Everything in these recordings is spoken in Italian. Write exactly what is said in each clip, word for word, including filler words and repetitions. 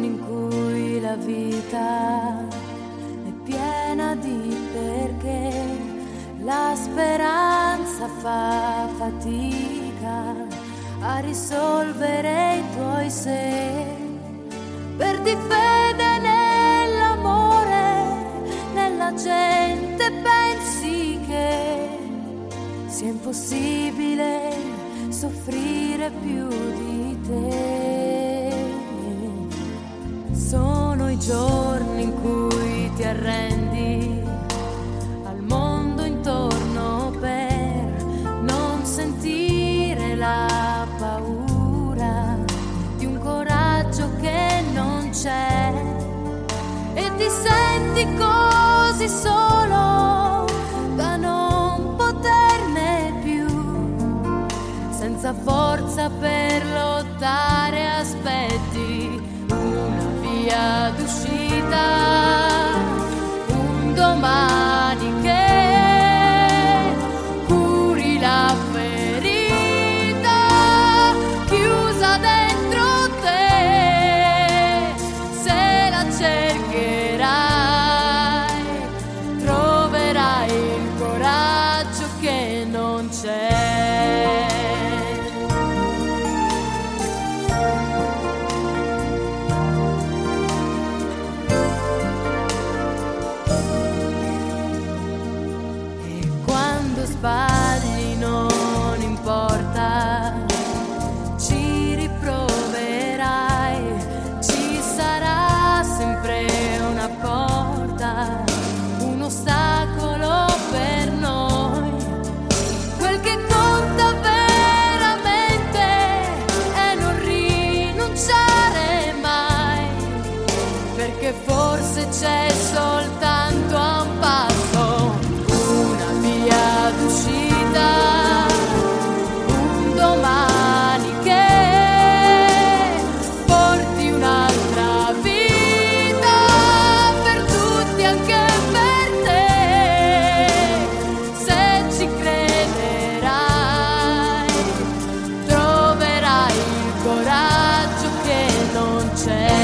in cui la vita è piena di perché, la speranza fa fatica a risolvere i tuoi se. Perdi fede nell'amore, nella gente, pensi che sia impossibile soffrire più di te. Sono i giorni in cui ti arrendi al mondo intorno per non sentire la paura di un coraggio che non c'è, e ti senti così solo da non poterne più, senza forza per lottare, aspetti una via d'uscita, un domani che curi la ferita chiusa dentro te. Se la cercherai, troverai il coraggio che non c'è. Sbagli non importa, ci riproverai, ci sarà sempre una porta, un ostacolo per noi. Quel che conta veramente è non rinunciare mai, perché forse c'è soltanto a un passo una via d'uscita, un domani che porti un'altra vita per tutti, anche per te. Se ci crederai, troverai il coraggio che non c'è.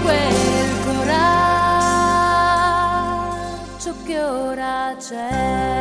Che ora c'è.